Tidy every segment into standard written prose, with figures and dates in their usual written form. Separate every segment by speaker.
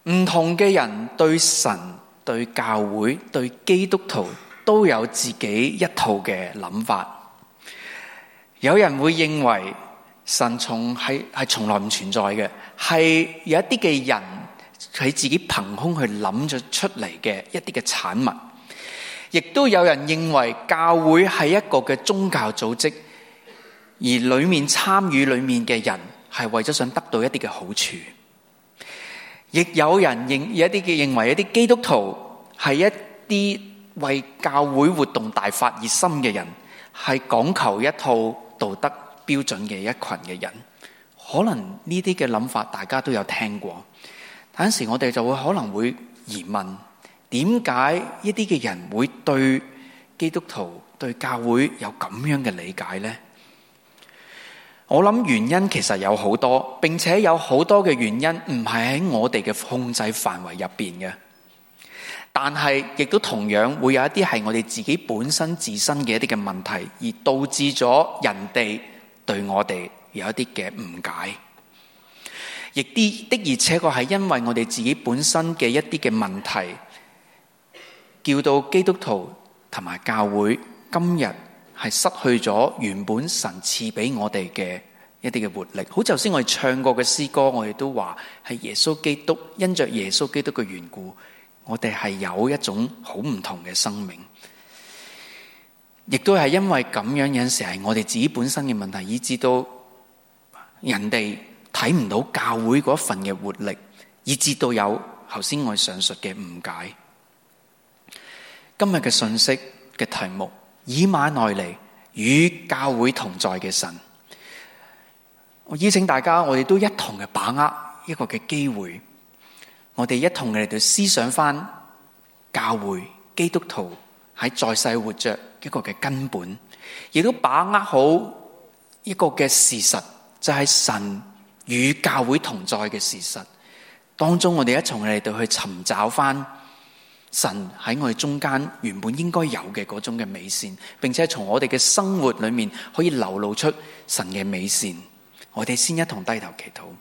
Speaker 1: 唔同嘅人對神、對教會、對基督徒都有自己一套嘅諗法。有人會認為神係從來唔存在嘅，係有一啲嘅人佢自己憑空去諗咗出嚟嘅一啲嘅產物。亦都有人認為教會係一個嘅宗教組織，而裏面參與裏面嘅人係為咗想得到一啲嘅好處。亦有人有一啲嘅認為一啲基督徒係一啲為教會活動大發熱心嘅人，係講求一套道德標準嘅一群嘅人。可能呢啲嘅諗法大家都有聽過，但有時我哋就會可能會疑問，點解呢啲嘅人會對基督徒、對教會有咁樣嘅理解呢？我諗原因其實有好多，並且有好多嘅原因唔係喺我哋嘅控制範圍入邊嘅，但係亦都同樣會有一啲係我哋自己本身自身嘅一啲嘅問題，而導致咗人哋對我哋有一啲嘅誤解，亦的而且確係因為我哋自己本身嘅一啲嘅問題，叫到基督徒同埋教會今日係失去咗原本神賜俾我哋嘅一啲嘅活力。好似頭先我哋唱過嘅詩歌，我哋都話係耶穌基督，因着耶穌基督嘅緣故，我哋係有一種好唔同嘅生命。亦都係因為咁樣，有陣時係我哋自己本身嘅問題，以致到人哋睇唔到教會嗰份嘅活力，以致到有頭先我上述嘅誤解。今日嘅信息嘅題目，以馬內利，與教會同在嘅神。我邀請大家，我哋都一同嘅把握一個嘅機會，我哋一同嚟到思想翻教會基督徒喺在世活着一個嘅根本，亦都把握好一個嘅事實，就係神與教會同在嘅事實當中，我哋一同嚟到去尋找翻神喺我哋中間原本應該有嘅嗰種嘅美善，並且從我哋嘅生活裏面可以流露出神嘅美善。我哋先一同低頭祈禱。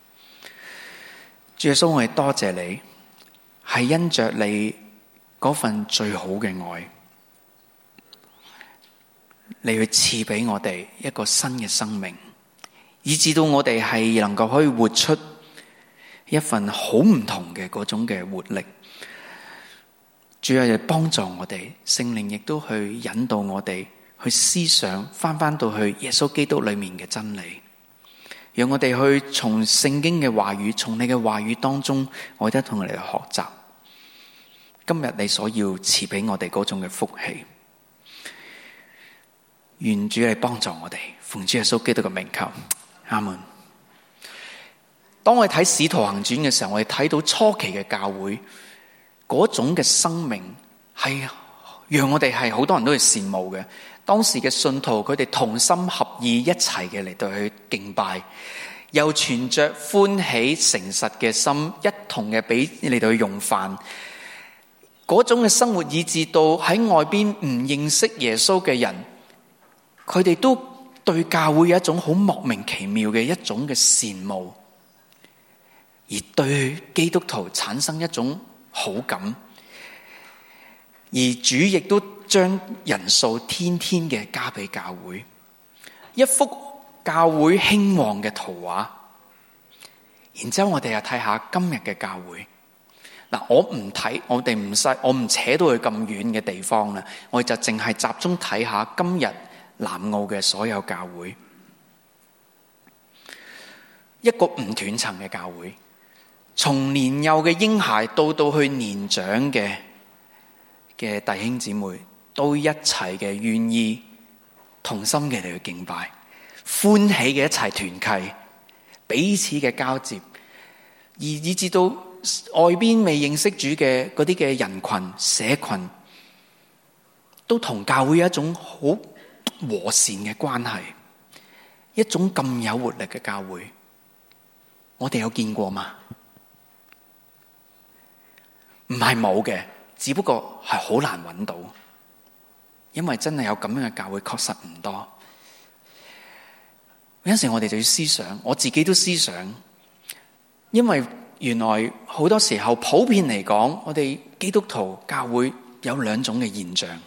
Speaker 1: 主耶穌，我哋多謝你，係因着你嗰份最好嘅愛，你去賜俾我哋一個新嘅生命，以致到我哋係能夠可以活出一份好唔同嘅嗰種嘅活力。主要係幫助我哋，聖靈亦都去引導我哋去思想翻到去耶穌基督裏面嘅真理，讓我哋去從聖經嘅話語，從你嘅話語當中，我哋一同嚟學習今日你所要賜俾我哋嗰種嘅福氣。願主嚟幫助我哋，奉主耶穌基督嘅名求，阿門。當我哋睇使徒行傳嘅時候，我哋睇到初期嘅教會嗰種嘅生命係讓我哋係好多人都係羨慕嘅。當時嘅信徒佢哋同心合意一齊嘅嚟到去敬拜，又存着歡喜誠實嘅心，一同嘅俾嚟到去用飯。嗰種嘅生活以致到喺外邊唔認識耶穌嘅人，佢哋都對教會有一種好莫名其妙嘅一種嘅羨慕，而對基督徒產生一種好感，而主亦都將人數天天嘅加俾教會，一幅教會興旺嘅圖畫。然之後我哋又睇下今日嘅教會。嗱，我唔扯到去咁遠嘅地方啦，我哋就淨係集中睇下今日南澳嘅所有教會，一個唔斷層嘅教會。從年幼嘅嬰孩到去年長嘅弟兄姊妹，都一齊嘅願意同心嘅嚟去敬拜，歡喜嘅一齊團契，彼此嘅交接，而以至到外邊未認識主嘅嗰啲嘅人群社群，都同教會有一種好和善嘅關係，一種咁有活力嘅教會，我哋有見過嗎？唔係冇嘅，只不過係好難揾到，因為真係有咁樣嘅教會確實唔多。有陣時我哋就要思想，我自己都思想，因為原來好多時候普遍嚟講，我哋基督徒教會有兩種嘅現象。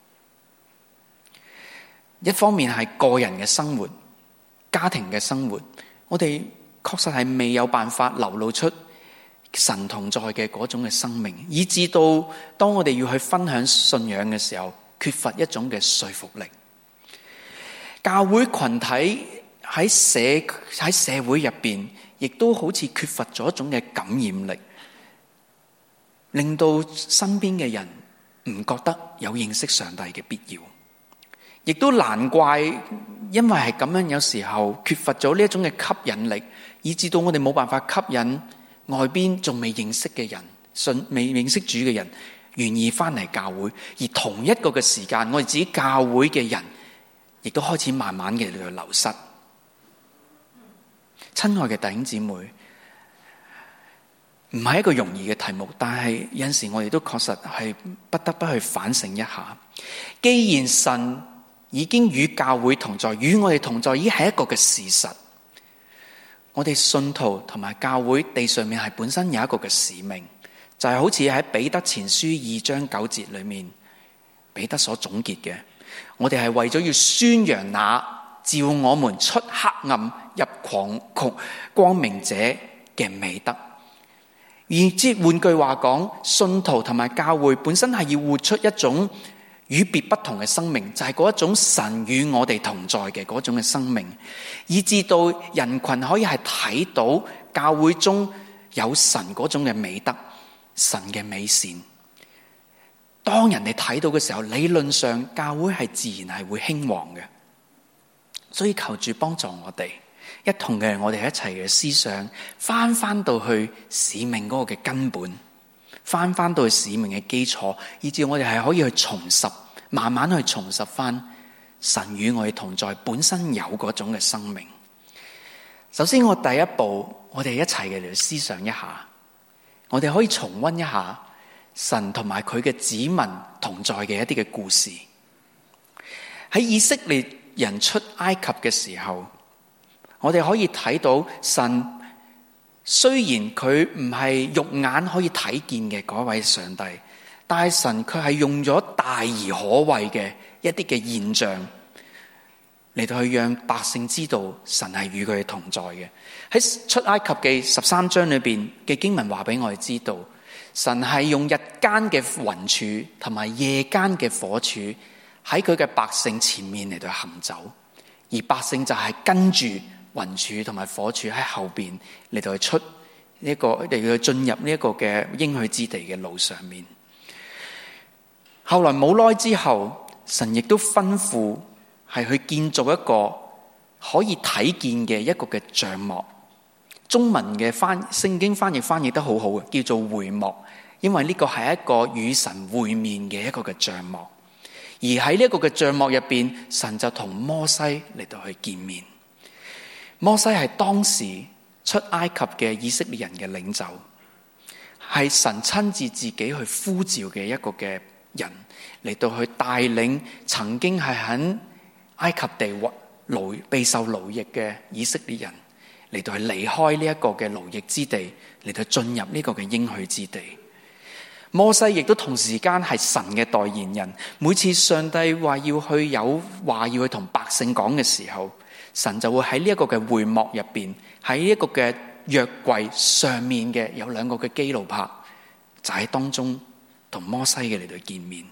Speaker 1: 一方面係個人嘅生活、家庭嘅生活，我哋確實係未有辦法流露出神同在嘅嗰種嘅生命，以至到當我哋要去分享信仰嘅時候，缺乏一種嘅說服力。教會群體喺社會入邊，亦都好似缺乏咗一種嘅感染力，令到身邊嘅人唔覺得有認識上帝嘅必要。亦都難怪，因為係咁樣，有時候缺乏咗呢一種嘅吸引力，以致到我哋冇辦法吸引外邊仲未認識嘅人、未認識主嘅人，願意翻嚟教會。而同一個嘅時間，我哋自己教會嘅人，亦都開始慢慢嘅去流失。親愛嘅弟兄姊妹，唔係一個容易嘅題目，但係有陣時我哋都確實係不得不去反省一下。既然神已經與教會同在，與我哋同在已經係一個嘅事實。我哋信徒同埋教會地上面係本身有一個嘅使命，就係好似喺彼得前書2章9節裏面，彼得所總結嘅，我哋係為咗要宣揚那召我們出黑暗入光明者嘅美德。而即換句話講，信徒同埋教會本身係要活出一種與別不同嘅生命，就係嗰一種神與我哋同在嘅嗰種嘅生命，以致到人群可以係睇到教會中有神嗰種嘅美德、神嘅美善。當人哋睇到嘅時候，理論上教會係自然係會興旺嘅。所以求主幫助我哋，一同嘅我哋一齊嘅思想，翻到去使命嗰個嘅根本，翻到去使命嘅基礎，以至我哋係可以去重拾，慢慢去重拾翻神與我哋同在本身有嗰種嘅生命。首先我第一步，我哋一齊嘅嚟思想一下，我哋可以重溫一下神同埋佢嘅子民同在嘅一啲嘅故事。喺以色列人出埃及嘅時候，我哋可以睇到神雖然佢唔係肉眼可以睇見嘅嗰位上帝，但係神佢係用咗大而可畏嘅一啲嘅現象嚟到去讓百姓知道神係與佢哋同在嘅。喺出埃及記13章裏邊嘅經文話俾我哋知道，神係用日間嘅雲柱同埋夜間嘅火柱喺佢嘅百姓前面嚟到行走，而百姓就係跟住雲柱同埋火柱喺後邊嚟到去出呢個嚟到去進入呢一個嘅應許之地嘅路上面。後來冇耐之後，神亦都吩咐係去建造一個可以睇見嘅一個嘅帳幕。中文嘅聖經翻譯得好好嘅，叫做會幕，因為呢個係一個與神會面嘅一個嘅帳幕。而喺呢一個嘅帳幕入邊，神就同摩西嚟到去見面。摩西係當時出埃及嘅以色列人嘅領袖，係神親自自己去呼召嘅一個嘅人，嚟到去帶領曾經係喺埃及地備受奴役嘅以色列人，嚟到去離開呢一個嘅奴役之地，嚟到進入呢個嘅應許之地。摩西亦都同時間係神嘅代言人，每次上帝話要去有話要去同百姓講嘅時候，神就會喺呢一個嘅會幕入邊，喺呢一個嘅約櫃上面嘅有兩個嘅基路伯，就喺當中同摩西嘅嚟到見面。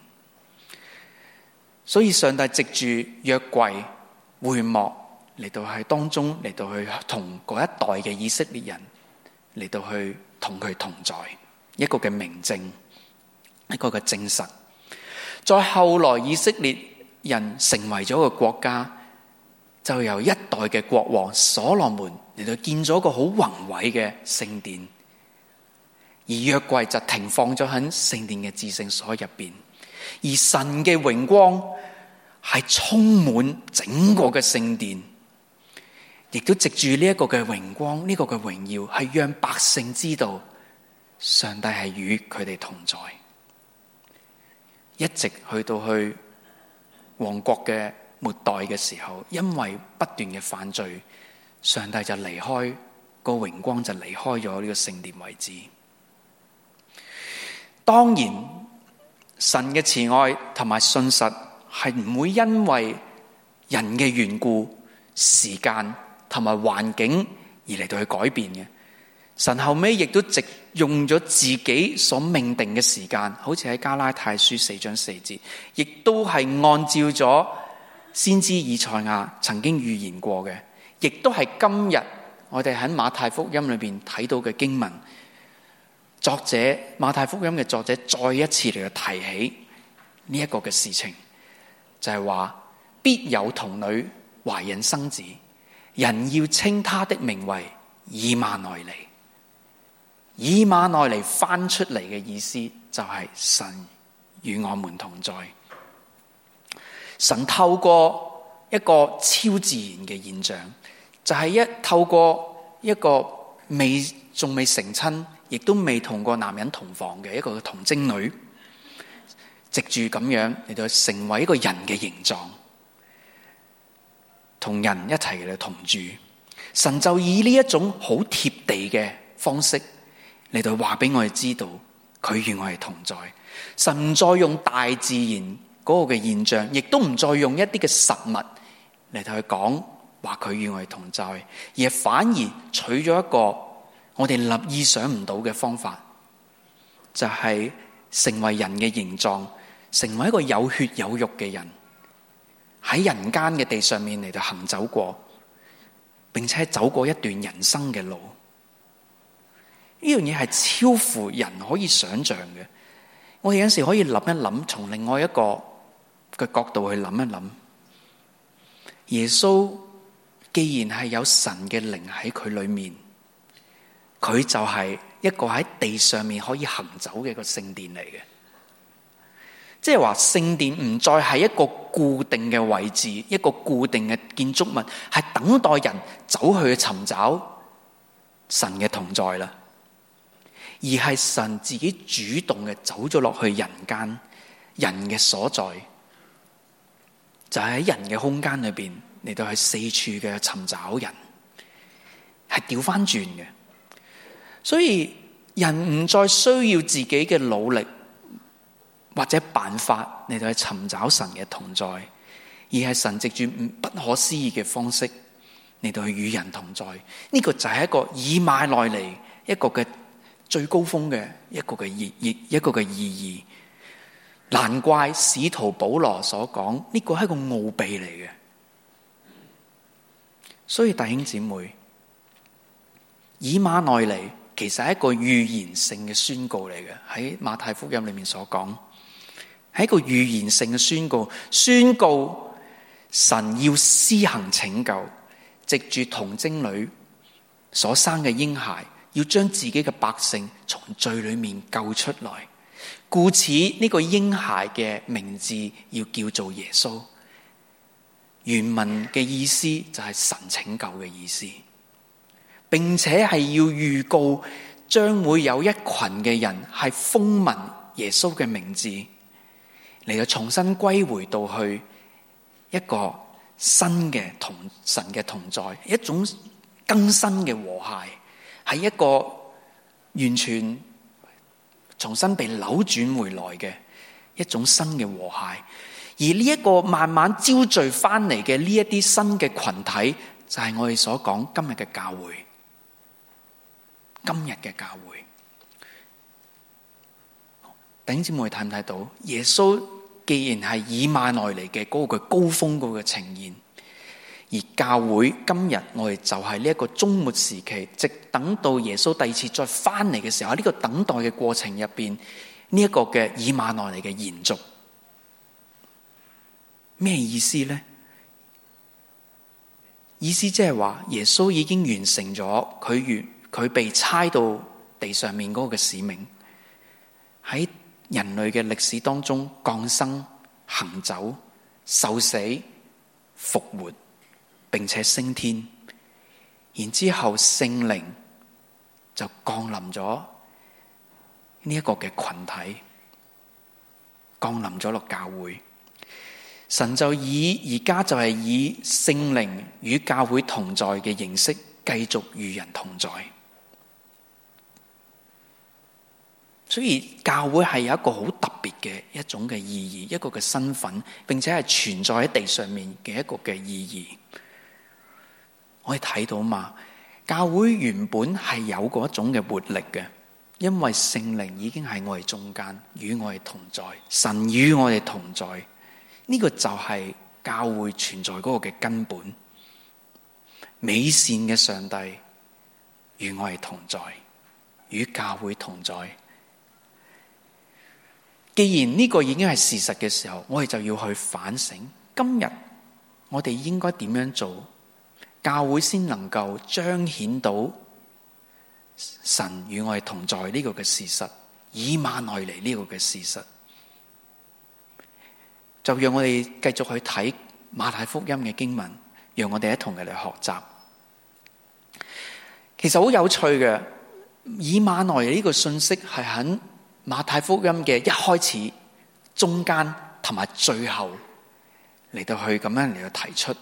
Speaker 1: 所以上帝藉住約櫃會幕嚟到喺當中嚟到去同嗰一代嘅以色列人嚟到去同佢同在，一個嘅明證，一個嘅證實。再後來以色列人成為咗個國家，就由一代嘅國王所羅門嚟到建咗個好宏偉嘅聖殿，而約櫃就停放咗喺聖殿嘅至聖所入邊，而神嘅榮光係充滿整個嘅聖殿，亦都藉住呢一個嘅榮光，呢個嘅榮耀係讓百姓知道上帝係與佢哋同在。一直去到去王國嘅末代嘅時候，因為不斷嘅犯罪，上帝就離開個榮光就離開咗呢個聖殿為止。當然，神嘅慈愛同埋信實係唔會因為人嘅緣故、時間同埋環境而嚟到去改變嘅。神後尾亦都直用咗自己所命定嘅時間，好似喺加拉太書4章4節，亦都係按照咗先知以賽亞曾經預言過嘅，亦都係今日我哋喺馬太福音裏邊睇到嘅經文。作者馬太福音嘅作者再一次嚟到提起呢一個嘅事情，就係話必有童女懷孕生子，人要稱他的名為以馬內利。以馬內利翻出嚟嘅意思就係神與我們同在。神透過一個超自然嘅現象，就係透過一個仲未成親，亦都未同過男人同房嘅一個童貞女，藉住咁樣嚟到成為一個人嘅形狀，同人一齊嚟同住。神就以呢一種好貼地嘅方式嚟到話俾我哋知道，佢與我哋同在。神唔再用大自然嗰個嘅現象，亦都唔再用一啲嘅實物嚟到去講話佢與我哋同在，而係反而取咗一個我哋立意想唔到嘅方法，就係成為人嘅形狀，成為一個有血有肉嘅人，喺人間嘅地上面嚟到行走過，並且走過一段人生嘅路。呢樣嘢係超乎人可以想象嘅。我哋有陣時可以諗一諗，從另外一個嘅角度去諗一諗。耶穌既然係有神嘅靈喺佢裏面，佢就係一個喺地上面可以行走嘅一個聖殿嚟嘅。即係話聖殿唔再係一個固定嘅位置，一個固定嘅建築物，係等待人走去尋找神嘅同在啦。而係神自己主動嘅走咗落去人間，人嘅所在就係喺人嘅空間裏邊嚟到去四處嘅尋找人，係調翻轉嘅。所以人唔再需要自己嘅努力或者辦法嚟到去尋找神嘅同在，而係神藉住不可思議嘅方式嚟到去與人同在。呢個就係一個以馬內利一個嘅最高峰嘅一個嘅意義。難怪使徒保羅所講呢個係一個奧秘嚟嘅。所以弟兄姊妹，以馬內利其實係一個預言性嘅宣告嚟嘅。喺馬太福音裏面所講，係一個預言性嘅宣告，宣告神要施行拯救，藉住童貞女所生嘅嬰孩，要將自己嘅百姓從罪裏面救出來。故此呢個嬰孩嘅名字要叫做耶穌。原文嘅意思就係神拯救嘅意思，並且係要預告將會有一群嘅人係風聞耶穌嘅名字，嚟到重新歸回到去一個新嘅同神嘅同在，一種更新嘅和諧，係一個完全重新被扭轉回來嘅一種新嘅和諧。而呢一個慢慢招聚翻嚟嘅呢一啲新嘅群體，就係我哋所講今日嘅教會。今日嘅教會，弟兄姊妹睇唔睇到？耶穌既然係以馬內利嘅嗰個高峰嗰個呈現，而教會今日我哋就係呢一個終末時期，直等到耶穌第二次再翻嚟嘅時候，喺呢個等待嘅過程入邊，呢一個嘅以馬內利嘅延續。咩意思呢？意思即係話耶穌已經完成咗佢被差到地上面嗰個嘅使命，喺人類嘅歷史當中降生、行走、受死、復活，並且升天。然之後聖靈就降臨咗呢一個嘅群體，降臨咗落教會。神就而家就係以聖靈與教會同在嘅形式繼續與人同在。所以教會係有一個好特別嘅一種嘅意義，一個嘅身份，並且係存在喺地上面嘅一個嘅意義。我哋睇到嘛，教會原本係有嗰一種嘅活力嘅，因為聖靈已經喺我哋中間，與我哋同在，神與我哋同在。呢個就係教會存在嗰個嘅根本。美善嘅上帝與我哋同在，與教會同在。既然呢個已經係事實嘅時候，我哋就要去反省，今日我哋應該點樣做，教會先能夠彰顯到神與我哋同在呢個嘅事實，以馬內利呢個嘅事實。就讓我哋繼續去睇馬太福音嘅經文，讓我哋一同嚟學習。其實好有趣嘅，以馬內利呢個信息係喺馬太福音嘅一開始、中間同埋最後嚟到去咁樣嚟到提出，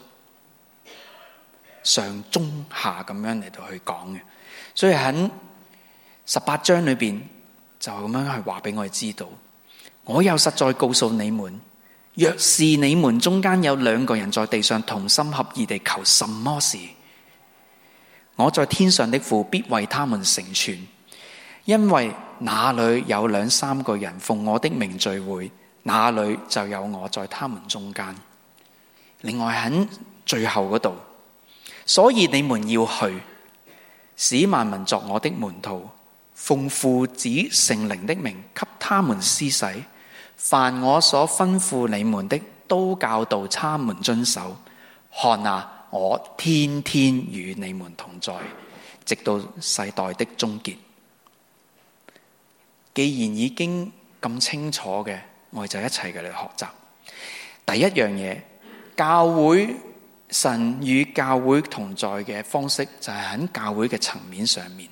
Speaker 1: 上中下咁樣嚟到去講嘅。所以喺18章裏邊就咁樣去話俾我哋知道，我又實在告訴你們，若是你們中間有2個人在地上同心合意地求什麼事，我在天上的父必為他們成全。因為哪裏有2、3個人奉我的名聚會，那裏就有我在他們中間。另外喺最後嗰度，所以你們要去，使萬民作我的門徒，奉父子聖靈的名給他們施洗，凡我所吩咐你們的，都教導他們遵守。看啊，我天天與你們同在，直到世代的終結。既然已經咁清楚嘅，我哋就一齊嘅嚟學習。第一樣嘢，教會，神與教會同在嘅方式就係喺教會嘅層面上面。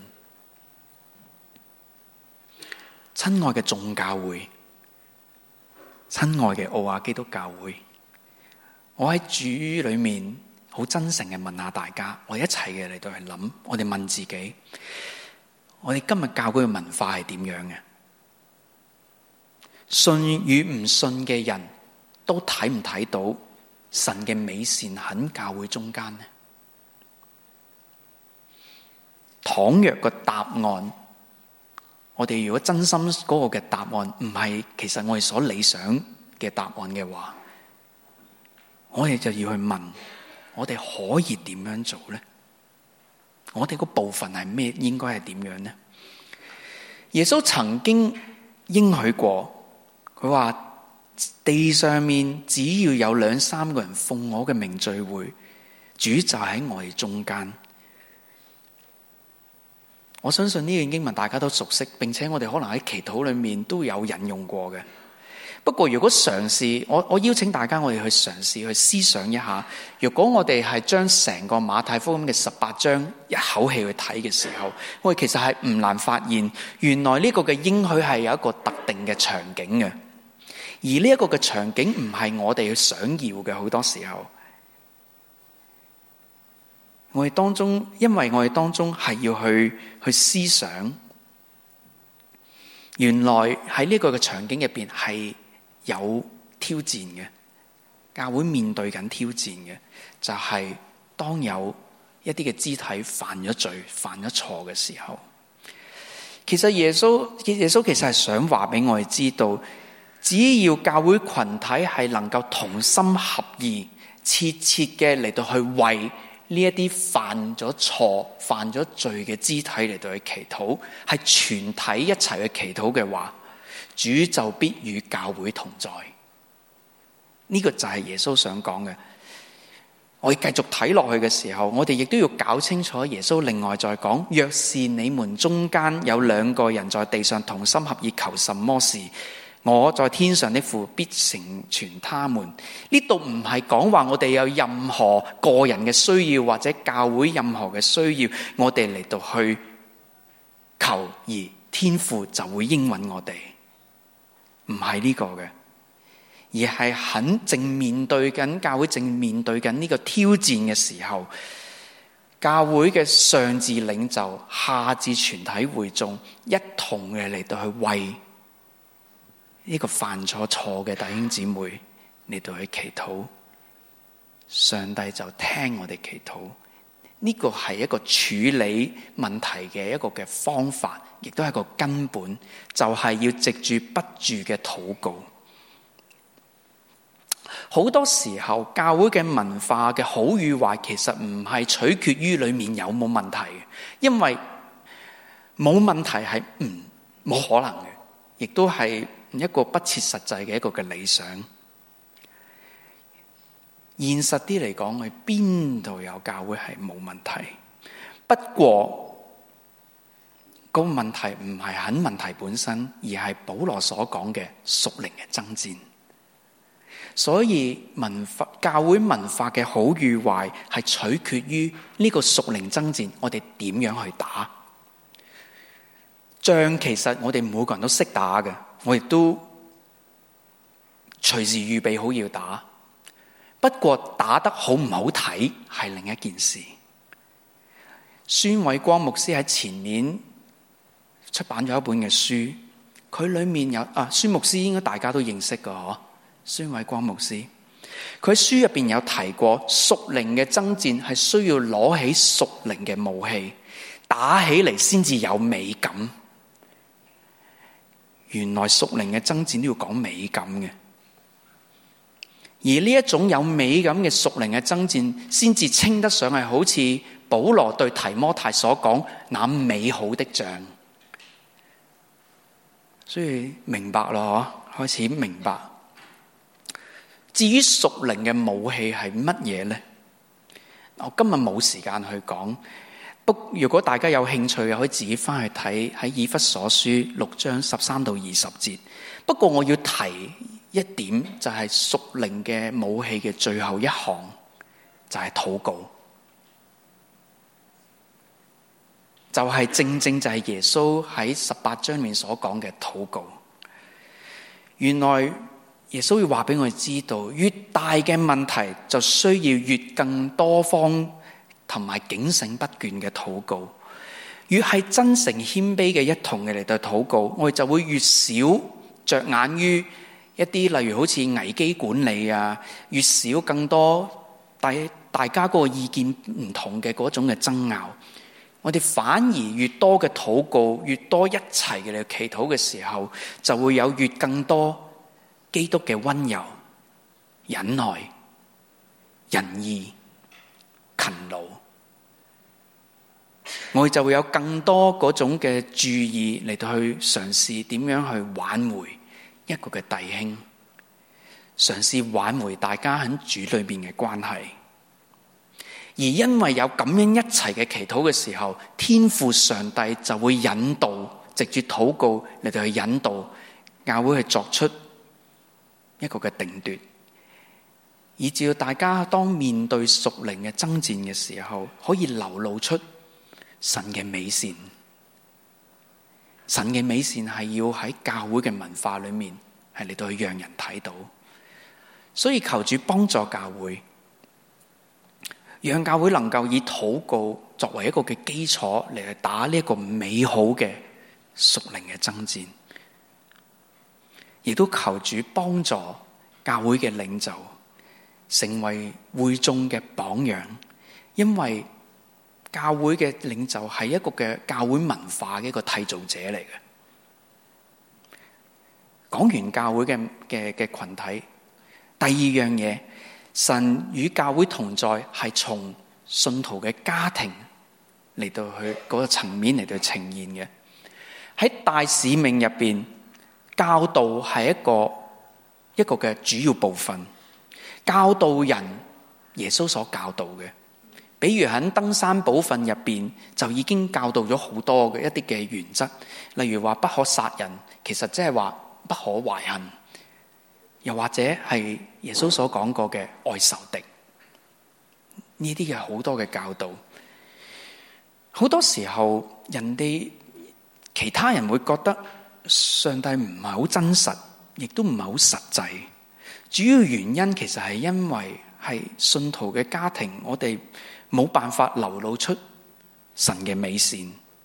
Speaker 1: 親愛嘅眾教會，親愛嘅奧亞基督教會，我喺主裏面好真誠嘅問下大家，我哋一齊嘅嚟到去諗，我哋問自己，我哋今日教會嘅文化係點樣嘅？信與唔信嘅人都睇唔睇到神嘅美善喺教會中間呢？倘若個答案，我哋如果真心嗰個嘅答案唔係其實我哋所理想嘅答案嘅話，我哋就要去問，我哋可以點樣做呢？我哋個部分係咩？應該係點樣呢？耶穌曾經應許過，佢話地上面只要有2、3個人奉我嘅名聚會，主就喺我哋中間。我相信呢段經文大家都熟悉，並且我哋可能喺祈禱裏面都有引用過嘅。不過如果嘗試，我邀請大家我哋去嘗試去思想一下，如果我哋係將成個馬太福音嘅18章一口氣去睇嘅時候，我哋其實係唔難發現，原來呢個嘅應許係有一個特定嘅場景嘅，而呢一個嘅場景唔係我哋想要嘅。好多時候我哋當中，因為我哋當中係要去思想，原來喺呢個嘅場景入邊係有挑戰嘅，教會面對緊挑戰嘅，就係當有一啲嘅肢體犯咗罪、犯咗錯嘅時候，其實耶穌其實係想話俾我哋知道，只要教會群體係能夠同心合意、切切嘅嚟到去為呢一啲犯咗錯、犯咗罪嘅肢體嚟到去祈禱，係全體一齊去祈禱嘅話，主就必與教會同在。呢個就係耶穌想講嘅。我哋繼續睇落去嘅時候，我哋亦都要搞清楚耶穌另外再講，若是你們中間有2個人在地上同心合意求什麼事，我在天上的父必成全他們。呢度唔係講話我哋有任何個人嘅需要，或者教會任何嘅需要，我哋嚟到去求，而天父就會應允我哋。唔係呢個嘅，而係很正面對緊教會正面對緊呢個挑戰嘅時候， 教會嘅上至領袖，下至全體會眾，一同嘅嚟到去為呢個犯錯嘅弟兄姊妹嚟到去祈禱，上帝就聽我哋祈禱。呢個係一個處理問題嘅一個嘅方法，亦都係一個根本，就係要藉住不住嘅禱告。好多時候教會嘅文化嘅好與壞，其實唔係取決於裏面有冇問題嘅，因為冇問題係冇可能嘅，亦都係一個不切實際嘅一個嘅理想。現實啲嚟講，係邊度有教會係冇問題？不過個問題唔係喺問題本身，而係保羅所講嘅屬靈嘅爭戰。所以教會文化嘅好與壞係取決於呢個屬靈爭戰，我哋點樣去打仗？其實我哋每個人都識打嘅，我亦都隨時預備好要打。不過打得好唔好睇係另一件事。孫偉光牧師喺前年出版咗一本嘅書，佢裏面有孫牧師應該大家都認識㗎嗬。孫偉光牧師，佢喺書入邊有提過，屬靈嘅爭戰係需要攞起屬靈嘅武器，打起嚟先至有美感。原來屬靈嘅爭戰都要講美感嘅，而呢一種有美感嘅屬靈嘅爭戰，先至稱得上係好似保羅對提摩太所講那美好的仗。所以明白咯，開始明白。至於屬靈嘅武器係乜嘢呢？我今日冇時間去講，如果大家有興趣，可以自己翻去睇喺以弗所書6章13到20節。不過我要提一點，就係屬靈嘅武器嘅最後一項，就係禱告。就係正正就係耶穌喺18章面所講嘅禱告。原來耶穌要話俾我哋知道，越大嘅問題就需要越更多方同埋警醒不倦嘅禱告。越係真誠謙卑嘅一同嘅嚟到禱告，我哋就會越少着眼於一啲例如好似危機管理啊，越少更多大家嗰個意見唔同嘅嗰種嘅爭拗。我哋反而越多嘅禱告，越多一齊嘅嚟祈禱嘅時候，就會有越更多基督嘅溫柔、忍耐、仁義、勤勞，我哋就會有更多嗰種嘅注意嚟到去嘗試點樣去挽回一個嘅弟兄，嘗試挽回大家喺主裏邊嘅關係。而因為有咁樣一齊嘅祈禱嘅時候，天父上帝就會引導，藉住禱告嚟到去引導教會去作出一個嘅定奪，以至到大家當面對屬靈嘅爭戰嘅時候，可以流露出神嘅美善。神嘅美善係要喺教會嘅文化裏面係嚟到去讓人睇到，所以求主幫助教會，讓教會能夠以禱告作為一個嘅基礎嚟去打呢一個美好嘅屬靈嘅爭戰。亦都求主幫助教會嘅領袖成為會眾嘅榜樣，因為教會嘅領袖係一個嘅教會文化嘅一個締造者嚟嘅。講完教會嘅群體，第二樣嘢，神與教會同在係從信徒嘅家庭嚟到去嗰個層面嚟到呈現嘅。喺大使命入邊，教導係一個嘅主要部分，教導人耶穌所教導嘅，比如喺登山寶訓入邊就已經教導咗好多嘅一啲嘅原則，例如話不可殺人，其實即係話不可懷恨，又或者係耶穌所講過嘅愛仇敵，呢啲嘅好多嘅教導。好多時候其他人會覺得上帝唔係好真實，亦都唔係好實際。主要原因其實係因為係信徒嘅家庭，我哋冇辦法流露出神嘅美善。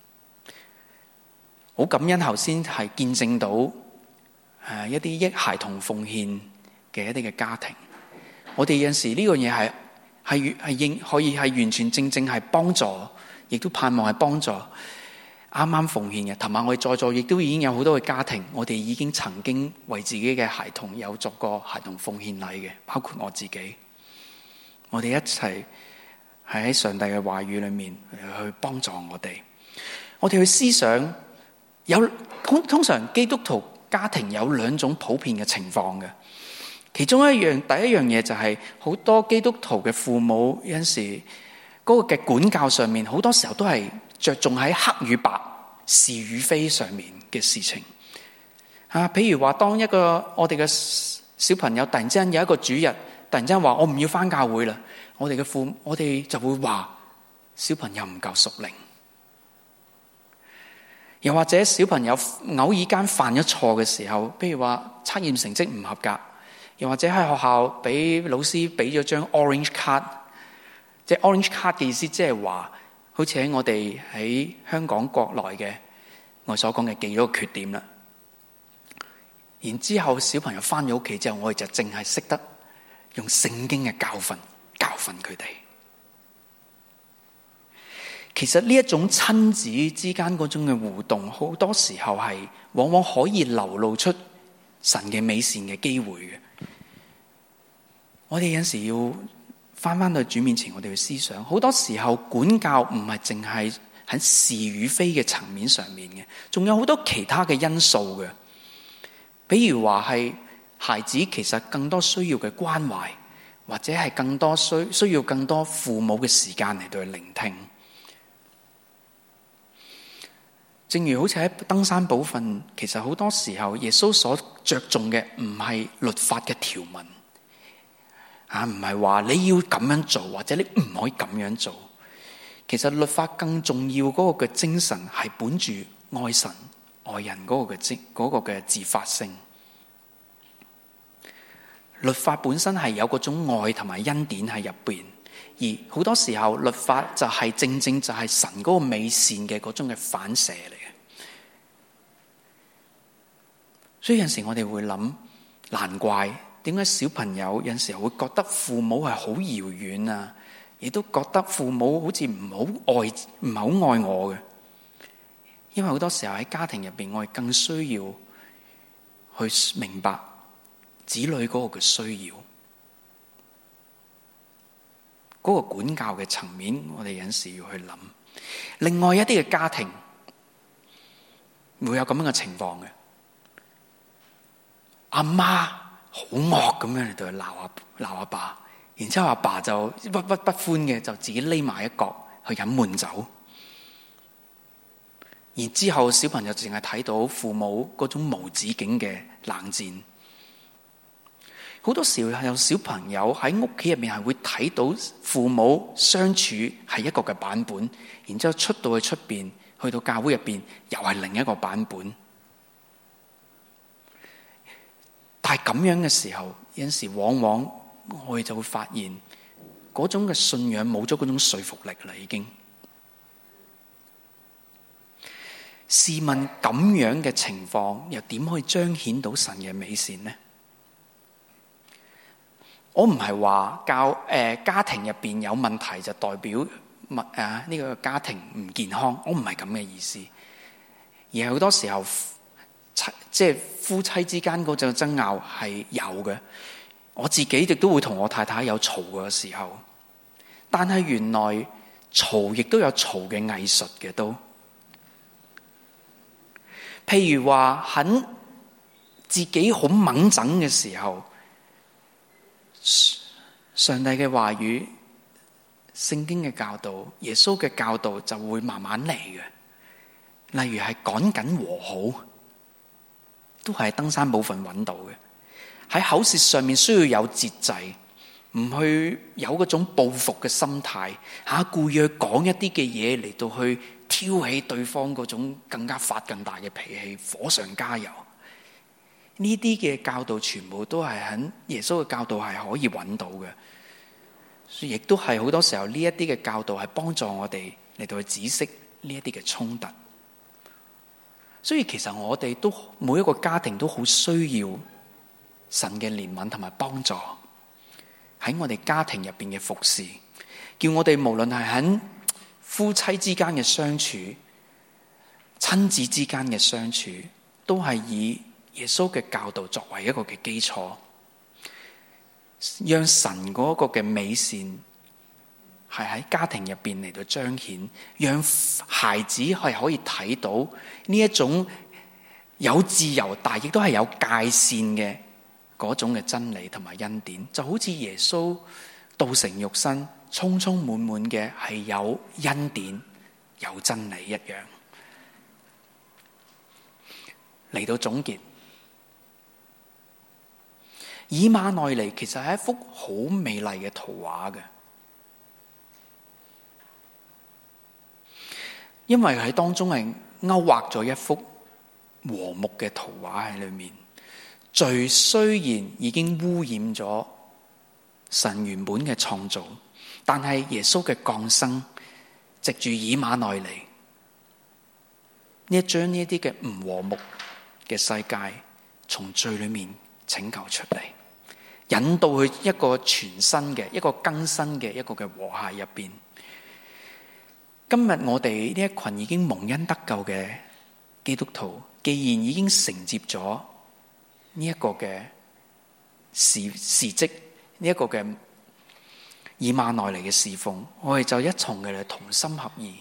Speaker 1: 好感恩頭先係見證到一啲益孩童奉獻嘅一啲嘅家庭。我哋有陣時呢個嘢係可以係完全正係幫助，亦都盼望係幫助啱啱奉獻嘅。同埋我哋在座亦都已經有好多嘅家庭，我哋已經曾經為自己嘅孩童有作過孩童奉獻禮嘅，包括我自己。我哋一齊係喺上帝嘅話語裏面去幫助我哋。我哋去思想通常基督徒家庭有兩種普遍嘅情況嘅。其中第一樣嘢就係好多基督徒嘅父母有陣時嗰個嘅管教上面，好多時候都係着重喺黑與白、是與非上面嘅事情。譬如話當一個我哋嘅小朋友突然之間有一個主日，突然之間話我唔要返教會啦，我哋就會話小朋友唔夠屬靈。又或者小朋友偶爾間犯咗錯嘅時候，譬如話測驗成績唔合格，又或者喺學校俾老師俾咗張 orange card， 即係 orange card 嘅意思，即係話好似喺我哋喺香港國內嘅我所講嘅記咗個缺點啦。然之後小朋友返咗屋企之後，我哋就淨係識得用聖經嘅教訓佢哋。其實呢一種親子之間嗰種嘅互動，好多時候係往往可以流露出神嘅美善嘅機會嘅。我哋有陣時要返到主面前，我哋去思想，好多時候管教唔係淨係喺是與非嘅層面上面嘅，仲有好多其他嘅因素嘅。比如話係孩子其實更多需要嘅關懷，或者係更多需要更多父母嘅時間嚟到去聆聽。正如好似喺登山寶訓，其實好多時候耶穌所着重嘅唔係律法嘅條文，唔係話你要咁樣做，或者你唔可以咁樣做。其實律法更重要嗰個嘅精神係本住愛神愛人嗰個嘅自發性。律法本身係有嗰種愛同埋恩典喺入邊，而好多時候律法就係正就係神嗰個美善嘅嗰種嘅反射嚟嘅。所以有陣時我哋會諗，難怪點解小朋友有陣時會覺得父母係好遙遠啊，亦都覺得父母好似唔好愛我嘅。因為好多時候喺家庭入邊，我哋更需要去明白子女嗰個嘅需要，嗰個管教嘅層面，我哋有陣時要去諗。另外一啲嘅家庭會有咁樣嘅情況嘅，阿媽好惡咁樣嚟到去鬧阿爸，然之後阿爸就不歡嘅，就自己匿埋一角去飲悶酒。然之後小朋友淨係睇到父母嗰種無止境嘅冷戰。好多時候有小朋友喺屋企入面係會睇到父母相處係一個嘅版本，然之後出到去出邊，去到教會入邊又係另一個版本。但係咁樣嘅時候，有陣時往往我哋就會發現嗰種嘅信仰冇咗嗰種說服力啦，已經。試問咁樣嘅情況又點可以彰顯到神嘅美善呢？我唔係話家庭入邊有問題就代表呢個家庭唔健康，我唔係咁嘅意思，而係好多時候即係夫妻之間嗰種爭拗係有嘅。我自己亦都會同我太太有嘈嘅時候，但係原來嘈亦都有嘈嘅藝術嘅都。譬如話喺自己好猛整嘅時候，上帝嘅話語、聖經嘅教導、耶穌嘅教導就會慢慢嚟嘅。例如係趕緊和好，都係喺登山寶訓揾到嘅。喺口舌上面需要有節制，唔去有嗰種報復嘅心態，故意去講一啲嘅嘢嚟到去挑起對方嗰種更加發更大嘅脾氣，火上加油。呢啲嘅教導全部都係喺耶穌嘅教導係可以揾到嘅。 所以亦都係好多時候呢一啲嘅教導係幫助我哋嚟到去止息呢一啲嘅衝突。所以其實我哋都每一個家庭都好需要神嘅憐憫同埋幫助喺我哋家庭入邊嘅服侍，叫我哋無論係喺夫妻之間嘅相處、親子之間嘅相處，都係以耶穌嘅教導作為一個嘅基礎，讓神嗰個嘅美善係喺家庭入邊嚟到彰顯，讓孩子係可以睇到呢一種有自由但亦都係有界線嘅嗰種嘅真理同埋恩典，就好似耶穌道成肉身，充充滿滿嘅係有恩典有真理一樣。嚟到總結，以馬內利其實係一幅好美麗嘅圖畫嘅，因為喺當中係勾畫咗一幅和睦嘅圖畫喺裏面。罪雖然已經污染咗神原本嘅創造，但係耶穌嘅降生，藉住以馬內利，將呢一啲嘅唔和睦嘅世界從罪裏面拯救出嚟，引導去一個全新嘅、一個更新嘅、一個嘅和諧入邊。今日我哋呢一群已經蒙恩得救嘅基督徒，既然已經承接咗呢一個嘅事蹟，呢一個嘅以馬內利嘅侍奉，我哋就一同嘅嚟同心合意，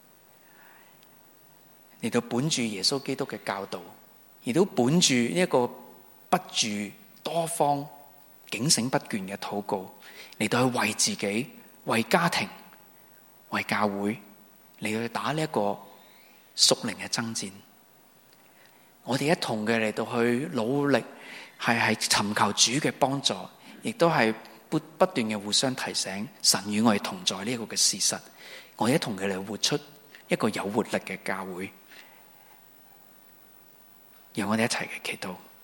Speaker 1: 嚟到本住耶穌基督嘅教導，亦都本住呢一個不住多方警醒不倦嘅禱告，嚟到去為自己、為家庭、為教會嚟到去打呢一個屬靈嘅爭戰。我哋一同嘅嚟到去努力，係尋求主嘅幫助，亦都係不斷嘅互相提醒神與我哋同在呢一個嘅事實。我哋一同嘅嚟活出一個有活力嘅教會。讓我哋一齊嘅祈禱。